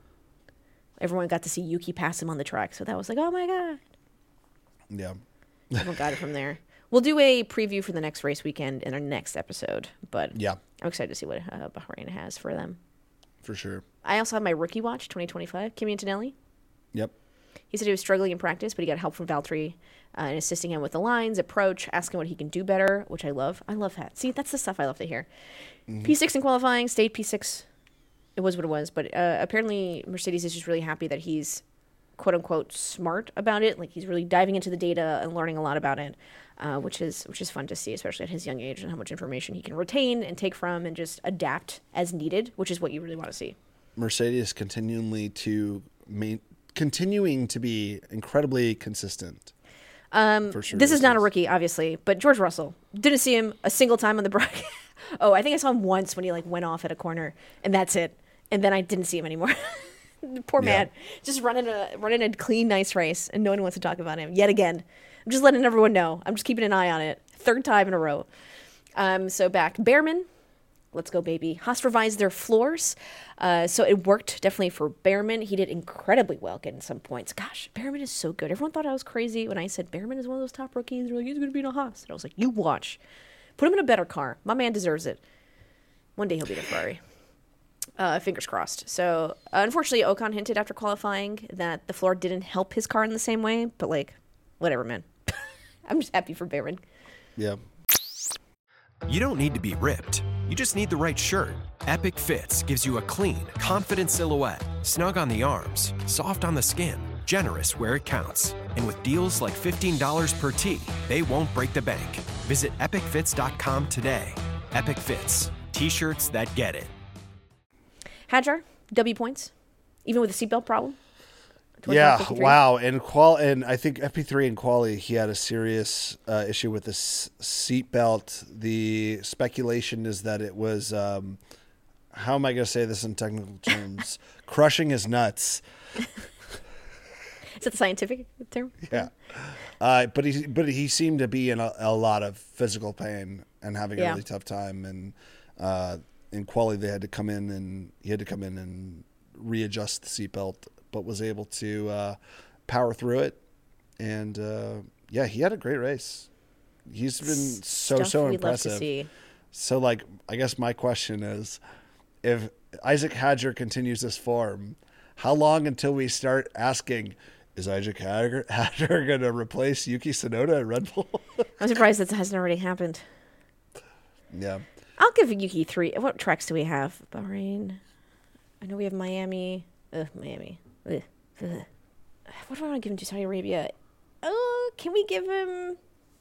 everyone got to see Yuki pass him on the track, so that was like, oh my god. Yeah. Everyone got it from there. We'll do a preview for the next race weekend in our next episode, but yeah, I'm excited to see what Bahrain has for them. For sure. I also have my rookie watch 2025, Kimi Antonelli. Yep. He said he was struggling in practice, but he got help from Valtteri and assisting him with the lines, approach, asking what he can do better, which I love. I love that. See, that's the stuff I love to hear. P6 in qualifying, stayed P6. It was what it was, but apparently Mercedes is just really happy that he's quote unquote smart about it. Like he's really diving into the data and learning a lot about it, which is fun to see, especially at his young age, and how much information he can retain and take from and just adapt as needed, which is what you really want to see. Mercedes continuing to be incredibly consistent. This is not a rookie, obviously, but George Russell, didn't see him a single time on the broadcast. Oh, I think I saw him once when he like went off at a corner, and that's it. And then I didn't see him anymore. Poor man, just running a clean, nice race, and no one wants to talk about him yet again. I'm just letting everyone know. I'm just keeping an eye on it. Third time in a row. So back, Behrman. Let's go, baby. Haas revised their floors. So it worked definitely for Behrman. He did incredibly well getting some points. Gosh, Behrman is so good. Everyone thought I was crazy when I said Behrman is one of those top rookies. They're like, he's going to be in a Haas. And I was like, you watch. Put him in a better car. My man deserves it. One day he'll be in a Ferrari. Fingers crossed. So unfortunately, Ocon hinted after qualifying that the floor didn't help his car in the same way. But like, whatever, man. I'm just happy for Behrman. Yeah. You don't need to be ripped. You just need the right shirt. Epic Fits gives you a clean, confident silhouette, snug on the arms, soft on the skin, generous where it counts. And with deals like $15 per tee, they won't break the bank. Visit epicfits.com today. Epic Fits. T-shirts that get it. Hadjar, W points, even with a seatbelt problem. Yeah, wow. And I think FP3 and quali, he had a serious issue with the seatbelt. The speculation is that it was, how am I going to say this in technical terms? Crushing his nuts. Is that the scientific term? Yeah. But he seemed to be in a lot of physical pain and having a really tough time. And in quali, he had to come in and readjust the seatbelt, but was able to power through it. And he had a great race. He's been so impressive. So like, I guess my question is, if Isaac Hadjar continues this form, how long until we start asking, is Isaac Hadjar going to replace Yuki Tsunoda at Red Bull? I'm surprised that hasn't already happened. Yeah. I'll give Yuki 3. What tracks do we have? Bahrain. I know we have Miami. Miami. Ugh. What do I want to give him to? Saudi Arabia. Can we give him...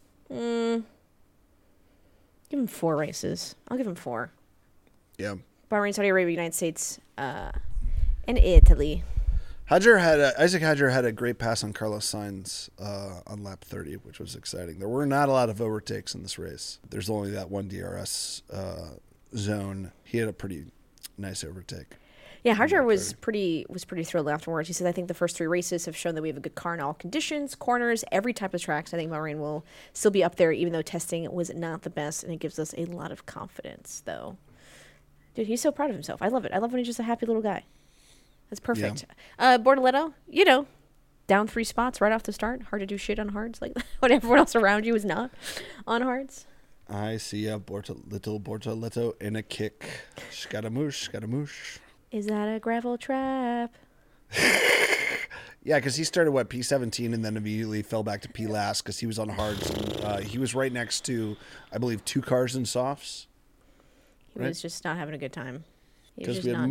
give him 4 races. I'll give him 4. Yeah. Bahrain, Saudi Arabia, United States, and Italy. Isaac Hadjar had a great pass on Carlos Sainz on lap 30, which was exciting. There were not a lot of overtakes in this race. There's only that one DRS zone. He had a pretty nice overtake. Yeah, Hadjar was pretty thrilled afterwards. He said, I think the first 3 races have shown that we have a good car in all conditions, corners, every type of tracks. I think Bahrain will still be up there, even though testing was not the best, and it gives us a lot of confidence, though. Dude, he's so proud of himself. I love it. I love when he's just a happy little guy. That's perfect. Yeah. Bortoleto, down 3 spots right off the start. Hard to do shit on hards like when everyone else around you is not on hards. I see a Bortoleto in a kick. Scaramouche. Is that a gravel trap? Yeah, because he started, P17 and then immediately fell back to P last because he was on hards. And, he was right next to, I believe, 2 cars in softs. He was just not having a good time. Because we had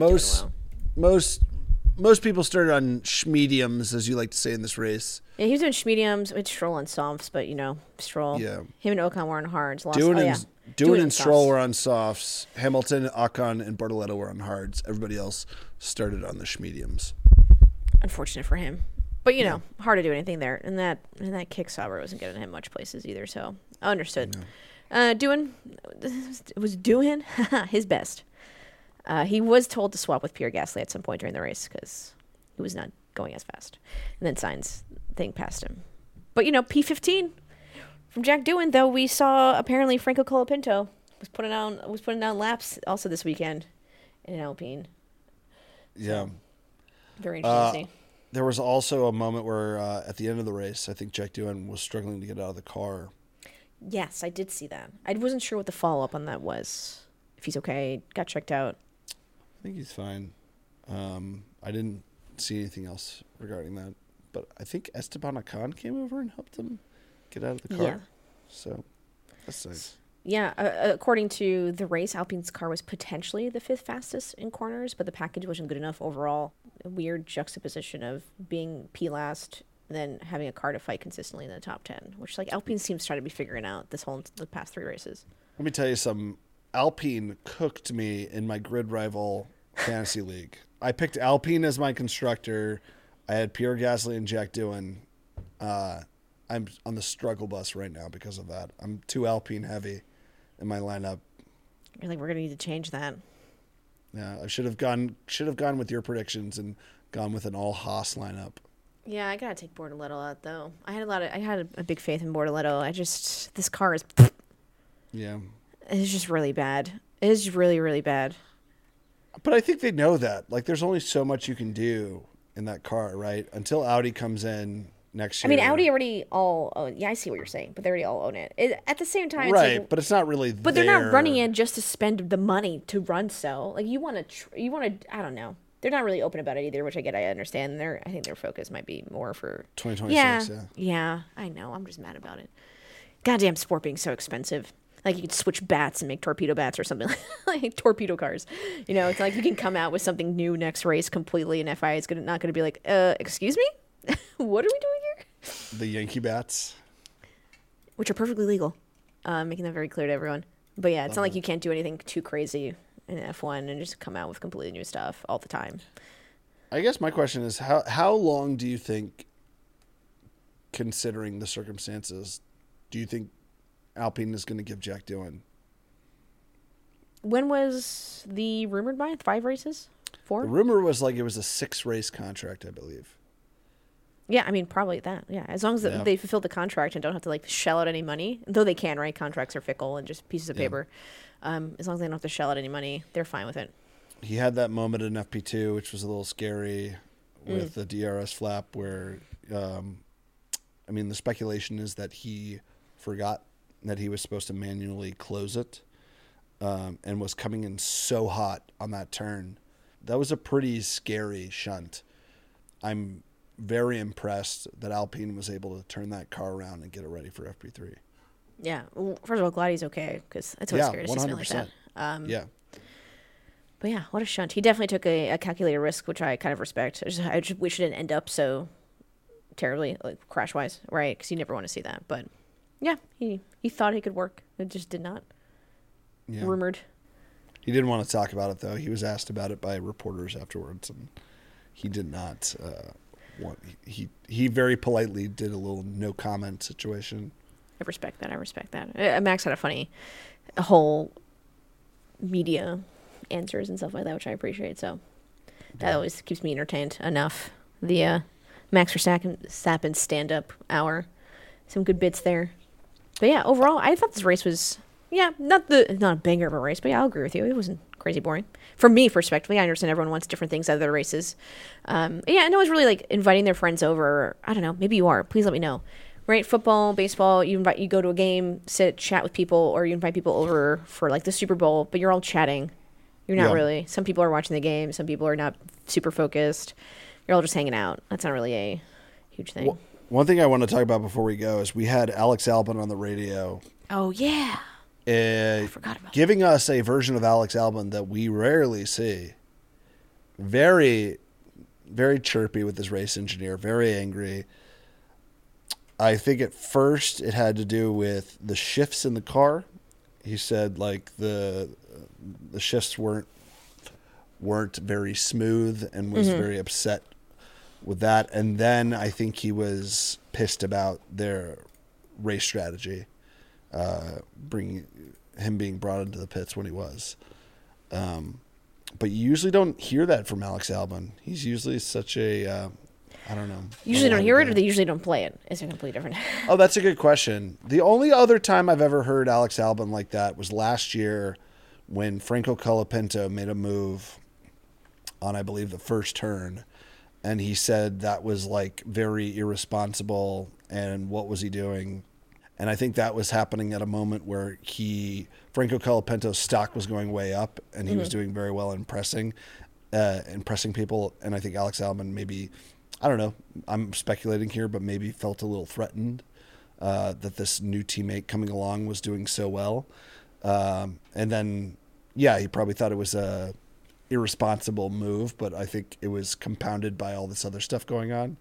most people started on schmediums, as you like to say in this race. Yeah, he was doing schmediums with Stroll on softs, but Stroll. Yeah. Him and Ocon were on hards. Doohan and Stroll were on softs. Hamilton, Ocon, and Bortoleto were on hards. Everybody else started on the schmediums. Unfortunate for him, but hard to do anything there. And that kick Sauber wasn't getting him much places either. So I understood. Doohan was doing his best. He was told to swap with Pierre Gasly at some point during the race because he was not going as fast. And then Sainz passed him. But P15 from Jack Doohan, though, we saw apparently Franco Colapinto was putting down laps also this weekend in Alpine. Yeah. Very interesting. There was also a moment where at the end of the race, I think Jack Doohan was struggling to get out of the car. Yes, I did see that. I wasn't sure what the follow-up on that was. If he's okay, got checked out. I think he's fine. I didn't see anything else regarding that. But I think Esteban Ocon came over and helped him get out of the car. Yeah. So, that's nice. Yeah, according to the race, Alpine's car was potentially the 5th fastest in corners, but the package wasn't good enough overall. A weird juxtaposition of being P last and then having a car to fight consistently in the top 10, which like Alpine seems to try to be figuring out the past 3 races. Let me tell you something. Alpine cooked me in my Grid Rival fantasy league. I picked Alpine as my constructor. I had Pierre Gasly and Jack Doohan. I'm on the struggle bus right now because of that. I'm too Alpine heavy in my lineup. You're like, we're gonna need to change that. Yeah, I should have gone with your predictions and gone with an all Haas lineup. Yeah, I gotta take Bortoletto out though. I had a big faith in Bortoletto. This car is. Yeah. It's just really bad. It is really, really bad. But I think they know that. Like, there's only so much you can do in that car, right? Until Audi comes in next year. I mean, Audi already all own. Yeah, I see what you're saying, but they already all own it. At the same time, right? It's like, but it's not really. But they're not running in just to spend the money to run. So, like, you want to. I don't know. They're not really open about it either, which I understand. I think their focus might be more for 2026. Yeah, I know. I'm just mad about it. Goddamn sport being so expensive. Like, you could switch bats and make torpedo bats or something like torpedo cars. You know, it's like you can come out with something new next race completely, and FIA is not going to be like, excuse me? What are we doing here? The Yankee bats. Which are perfectly legal. Making that very clear to everyone. But yeah, it's not like you can't do anything too crazy in F1 and just come out with completely new stuff all the time. I guess my question is, how long do you think, considering the circumstances, do you think Alpine is going to give Jack Doohan? When was the rumored by? 5 races? 4? The rumor was like it was a 6-race contract, I believe. Yeah, I mean, probably that. Yeah, as long as they fulfill the contract and don't have to like shell out any money, though they can, right? Contracts are fickle and just pieces of paper. As long as they don't have to shell out any money, they're fine with it. He had that moment in FP2, which was a little scary with the DRS flap where, I mean, the speculation is that he forgot that he was supposed to manually close it and was coming in so hot on that turn. That was a pretty scary shunt. I'm very impressed that Alpine was able to turn that car around and get it ready for FP3. Yeah. Well, first of all, glad he's okay, because it's always scary to see something like that. Yeah. But yeah, what a shunt. He definitely took a calculated risk, which I kind of respect. I just wish it didn't end up so terribly, like crash-wise, right? Because you never want to see that. But yeah, he thought he could work. It just did not. Yeah. Rumored. He didn't want to talk about it, though. He was asked about it by reporters afterwards, and he did not want. He very politely did a little no comment situation. I respect that. Max had a whole media answers and stuff like that, which I appreciate. So that always keeps me entertained enough. The Max Verstappen stand-up hour, some good bits there. But yeah, overall, I thought this race was not a banger of a race, but yeah, I'll agree with you. It wasn't crazy boring. From me perspective, I understand everyone wants different things out of their races. And it was really like inviting their friends over. I don't know, maybe you are. Please let me know. Right, football, baseball, you go to a game, chat with people, or you invite people over for like the Super Bowl, but you're all chatting. You're not really. Some people are watching the game. Some people are not super focused. You're all just hanging out. That's not really a huge thing. Well, one thing I want to talk about before we go is we had Alex Albon on the radio. Oh, yeah. I forgot about giving us a version of Alex Albon that we rarely see. Very, very chirpy with his race engineer. Very angry. I think at first it had to do with the shifts in the car. He said like the shifts weren't very smooth and was very upset with that. And then I think he was pissed about their race strategy, being brought into the pits when he was. But you usually don't hear that from Alex Albon. He's usually such a I don't know. Usually don't hear it, or they usually don't play it. It's completely different. Oh, that's a good question. The only other time I've ever heard Alex Albon like that was last year when Franco Colapinto made a move on, I believe, the first turn. And he said that was like very irresponsible. And what was he doing? And I think that was happening at a moment where Franco Colapinto's stock was going way up and he was doing very well in pressing people. And I think Alex Albon maybe, I don't know, I'm speculating here, but maybe felt a little threatened that this new teammate coming along was doing so well. And then, yeah, he probably thought it was a irresponsible move, but I think it was compounded by all this other stuff going on.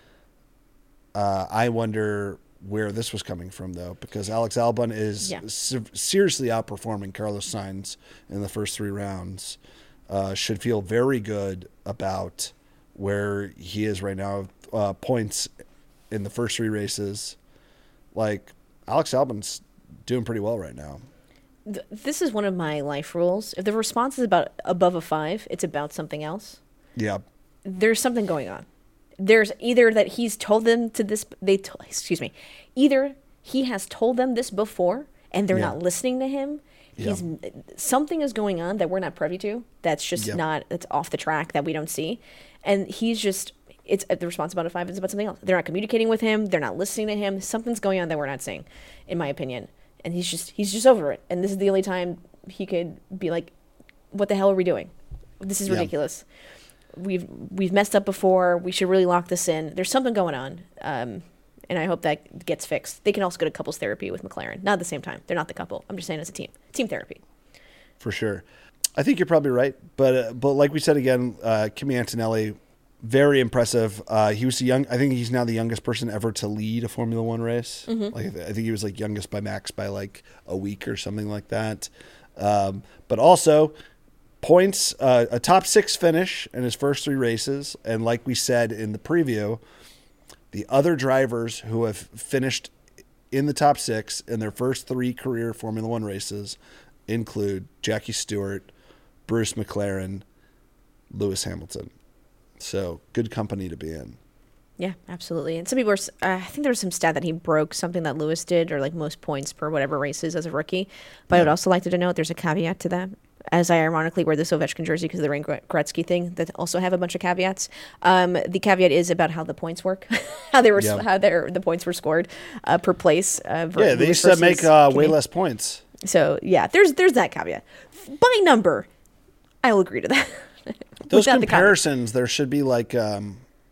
I wonder where this was coming from, though, because Alex Albon is seriously outperforming Carlos Sainz in the first 3 rounds. Should feel very good about where he is right now. Points in the first 3 races. Like, Alex Albon's doing pretty well right now. This is one of my life rules. If the response is about above a 5, it's about something else. Yeah. There's something going on. There's either that he's told them to this, either he has told them this before and they're not listening to him. Something is going on that we're not privy to. That's just it's off the track that we don't see. And he's just, it's the response about a 5 is about something else. They're not communicating with him. They're not listening to him. Something's going on that we're not seeing, in my opinion. And he's just over it. And this is the only time he could be like, what the hell are we doing? This is ridiculous. We've messed up before. We should really lock this in. There's something going on. And I hope that gets fixed. They can also go to couples therapy with McLaren. Not at the same time. They're not the couple. I'm just saying as a team. Team therapy. For sure. I think you're probably right. But like we said again, Kimi Antonelli, very impressive. He was I think he's now the youngest person ever to lead a Formula One race. Mm-hmm. Like, I think he was like youngest by Max by like a week or something like that. But also points, a top 6 finish in his first 3 races. And like we said in the preview, the other drivers who have finished in the top 6 in their first 3 career Formula One races include Jackie Stewart, Bruce McLaren, Lewis Hamilton. So good company to be in. Yeah, absolutely. And some people I think there was some stat that he broke something that Lewis did, or like most points per whatever races as a rookie. But I would also like to note there's a caveat to that. As I ironically wear this Ovechkin jersey because of the Wayne Gretzky thing that also have a bunch of caveats. The caveat is about how the points work, how the points were scored per place. They used to make way less points. So yeah, there's that caveat. By number, I'll agree to that. Those comparisons, there should be like not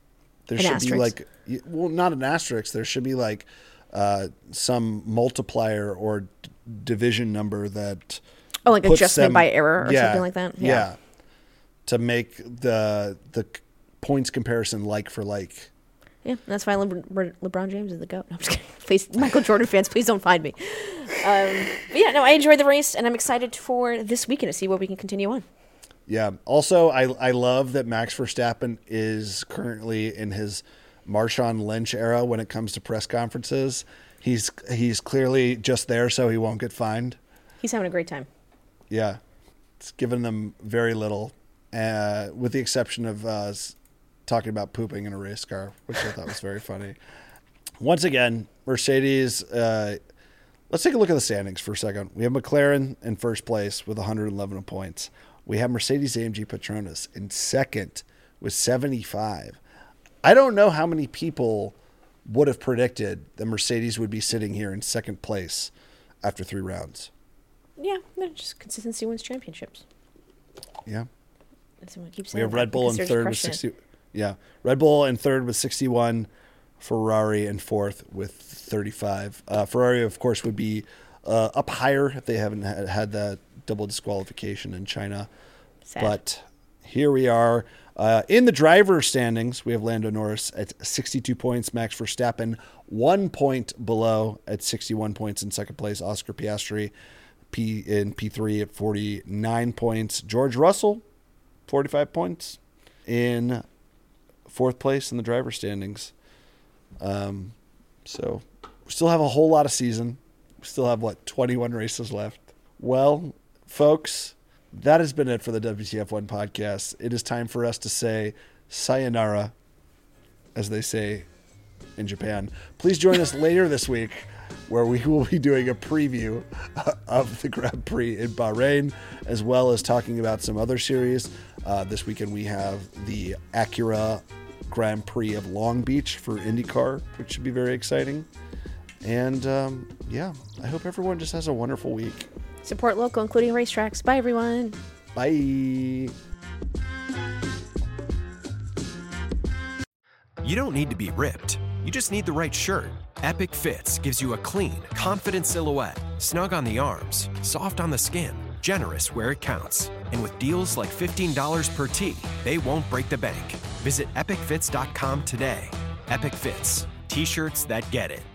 an asterisk. There should be like some multiplier or division number that. Oh, like adjustment by error or something like that? Yeah. To make the points comparison like for like. Yeah, that's why LeBron James is the GOAT. No, I'm just kidding. Please, Michael Jordan fans, please don't find me. But yeah, no, I enjoyed the race, and I'm excited for this weekend to see what we can continue on. Yeah. Also, I love that Max Verstappen is currently in his Marshawn Lynch era when it comes to press conferences. He's clearly just there so he won't get fined. He's having a great time. Yeah. It's given them very little, with the exception of talking about pooping in a race car, which I thought was very funny. Once again, Mercedes, let's take a look at the standings for a second. We have McLaren in first place with 111 points. We have Mercedes-AMG Petronas in second with 75. I don't know how many people would have predicted that Mercedes would be sitting here in second place after 3 rounds. Yeah, just consistency wins championships. Yeah. We have Red Bull in third with 60. Yeah, Red Bull in third with 61. Ferrari in fourth with 35. Ferrari, of course, would be up higher if they haven't had that double disqualification in China. Sad. But here we are. In the driver standings, we have Lando Norris at 62 points. Max Verstappen 1 point below at 61 points in second place. Oscar Piastri in P3 at 49 points. George Russell, 45 points in fourth place in the driver standings. So we still have a whole lot of season. We still have, 21 races left. Well, folks, that has been it for the WTF1 podcast. It is time for us to say sayonara, as they say in Japan. Please join us later this week, where we will be doing a preview of the Grand Prix in Bahrain, as well as talking about some other series. This weekend we have the Acura Grand Prix of Long Beach for IndyCar, which should be very exciting. And I hope everyone just has a wonderful week. Support local, including racetracks. Bye, everyone. Bye. You don't need to be ripped. You just need the right shirt. Epic Fits gives you a clean, confident silhouette, snug on the arms, soft on the skin, generous where it counts. And with deals like $15 per tee, they won't break the bank. Visit epicfits.com today. Epic Fits. T-shirts that get it.